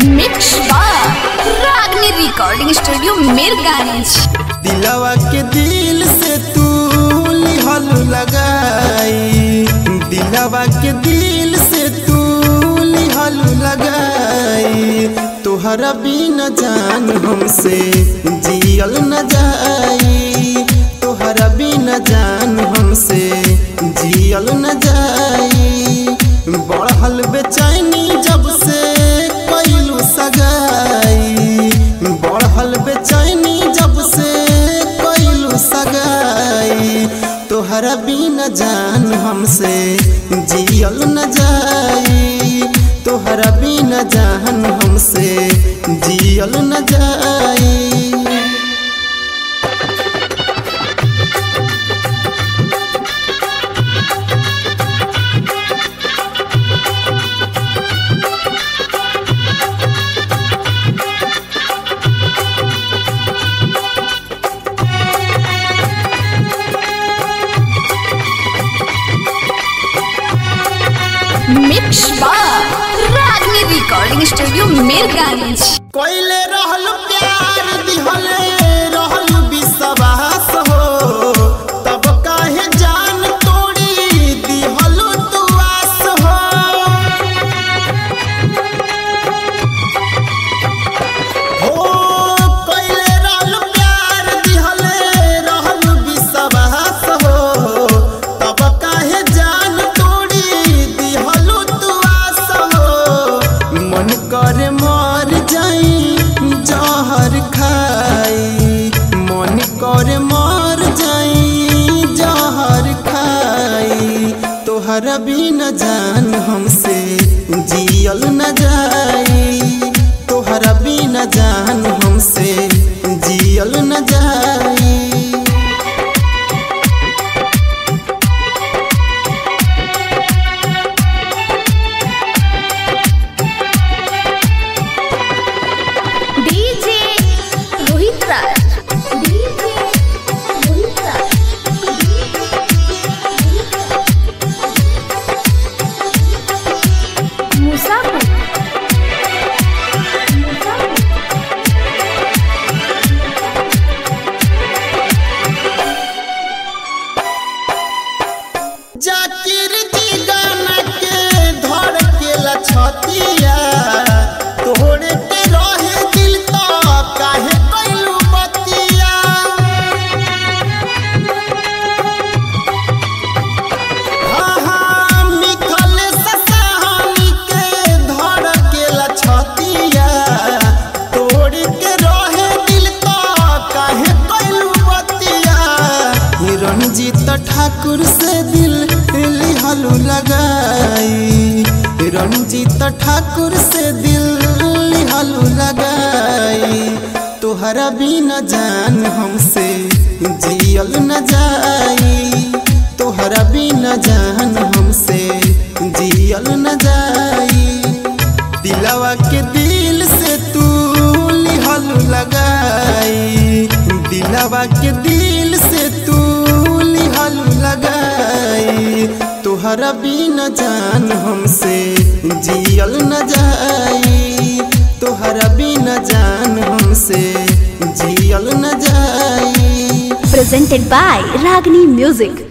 Mix रागनी recording studio Mirganj. दिलवा के दिल से तू लिहल लगाई, दिलवा के दिल से तू लिहल लगाई। तोहरा बिना जान हमसे जियल न जाई, तोहरा बिना जान हमसे जियल न जाई। बढ़ल बेचैनी जब से कैलू सगाई, बढ़ल बेचैनी जब से कैलू सगाई। तोहरा बिना जान हमसे जियल न जाई, तोहरा बिना जान हमसे जियल न जाई। मिक्स रागनी रिकॉर्डिंग स्टूडियो मीरगंज। कोइले रहल प्यार दिहले रहल विश्वास हो, तब काहे जान तोड़ी दिहल तू आस हो। कोइले रहल प्यार दिहले रहल विश्वास हो, तब काहे जान तोड़ी दिहल तू आस हो। मन करे मर जाई जहर खाई, मन करे मर जाई जहर खाई। तोहरा बिना जान हमसे जियल न जाई, तोहरा बिना जान हमसे जियल न जाई। डीजे रोहित राज, डीजे रोहित राज, मुसाफिर। जाकिर जी गाना के धड़ के लछतिया, तोहरे के रहे दिल तो काहे कैलू बतिया। हाँ मिखल ससानी के धड़ के लछतिया, तोहरे के रहे दिल तो काहे कैलू बतिया। रंजीत ठाकुर से दिल लिहल लगाई, रंजीत ठाकुर से दिल लिहल लगाई। तोहरा बिना जान हमसे जियल न जाई, तोहरा बिना जान हमसे जियल न जाई। दिलवा के दिल से तू लिहल लगाई, दिलवा के दिल से तू लिहल लगाई। तोहरा बिना जान हमसे जियल न जाई, तोहरा बिना जान हमसे जियल न जाई। Presented by Ragni music.